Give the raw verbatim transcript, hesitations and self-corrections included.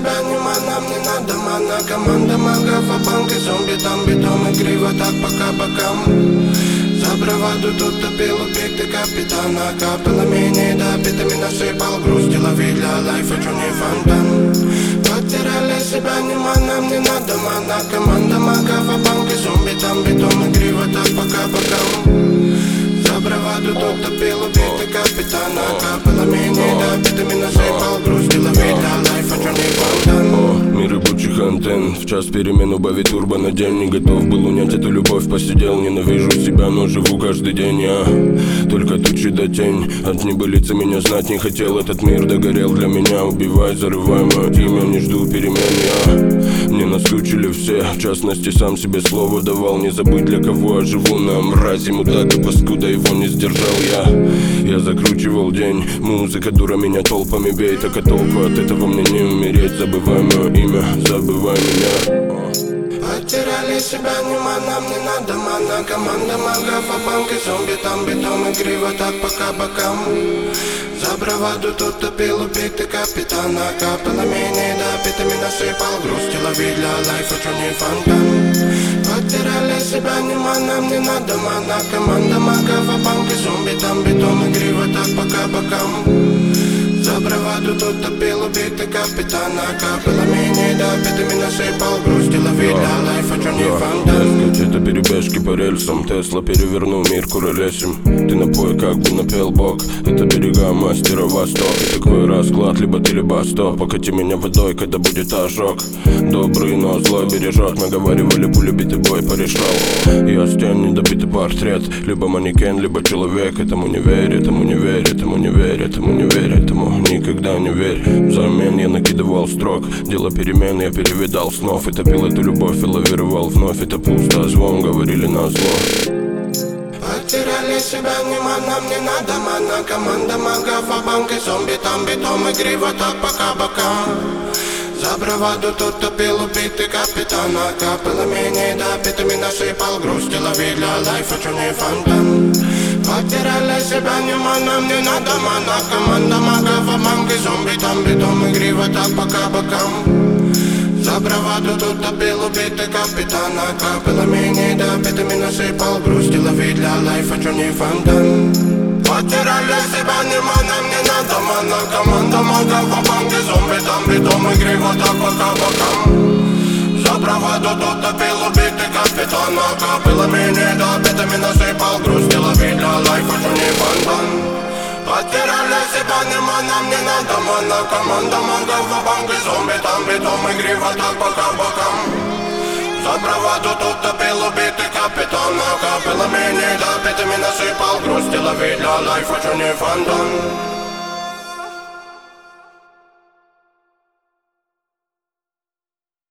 себя нема, нам не надо мана. Команда магов, а банки, зомби, там битом и криво так по кабакам. За браваду тут топил убитый капитана. Капелами недопитыми насыпал грусть. Лови для лайфа, чё не фонтан. Потеряли себя нема, нам не надо мана. Команда магов, а банки, зомби, там битом и криво так по кабакам. За браваду тут топил убитый капитана. Капелами недопитыми насыпал грусть. Лови для лайфа, чё не фонтан. Мир ебучих антенн, в час перемен убавить турбо на день. Не готов был унять эту любовь, посидел. Ненавижу себя, но живу каждый день я. Только тучи да тень, от небылицы меня знать не хотел. Этот мир догорел для меня, убивай, зарывай мое имя. Не жду перемен я. Мне наскучили все, в частности сам себе слово давал. Не забыть для кого я живу, на мрази мудак и паскуда, его не сдержал я. Я закручивал день, музыка дура меня толпами бей. Так а толку от этого мне не умереть. Забывай мое имя, забывай меня. Потеряли себя нема, нам не надо мана. Команда магов, а банки, зомби, там битом и криво так по кабакам. За браваду тут топил убитый капитана. Капелами недопитыми насыпал грусть. Лови для лайфа, чё не фонтан. Потеряли себя нема, нам не надо мана. Команда магов, а банки, зомби, там битом и криво так по кабакам. За браваду тут топил убитый капитана. Капелами недопитыми насыпал грусть. Лови для лайфа, чё не фонтан. Это перебежки по рельсам, Тесла перевернул мир куролесим. Ты напой, как бы напел бог. Это берега мастера Восток. И такой расклад, либо ты, либо стоп. Покати меня водой, когда будет ожог. Добрый, но злой бережет. Мы говорили, пуля битый бой порешал. Я стен, недобитый портрет. Либо манекен, либо человек. Этому не верь, этому не верь, этому не верь, этому не верь, этому никогда не верь. Взамен я накидывал строк. Дело перемен, я перевидал снов. И топил эту любовь и лавировал вновь. Это пусто, звон говорили на зло. Потеряли себя нема, нам не надо мана. Команда магов, а банки, зомби, там битом и криво так по кабакам. За браваду тут топил убитый капитана. Капелами недопитыми насыпал грусть. Лови для лайфа, чё не фонтан. Потеряли себя нема, нам не надо мана. Команда магов, а банки, зомби, там битом и криво так по кабакам. За браваду тут топил убитый капитана. Капелами недопитыми насыпал грусть. Лови для лайфа, чё не фонтан. Потеряли себя нема, нам не надо мана. Команда магов, а банки, зомби, там битом и криво так по кабакам. За браваду тут топил убитый капитана. Капелами недопитыми насыпал грусть. Лови для лайфа, чё не фонтан. Потеряли себя нема, нам не надо мана. Команда магов, а банки, зомби, там битом и криво так по кабакам. За браваду тут топил убитый капитана. Капелами недопитыми насыпал грусть. Лови для лайфа, чё не фонтан.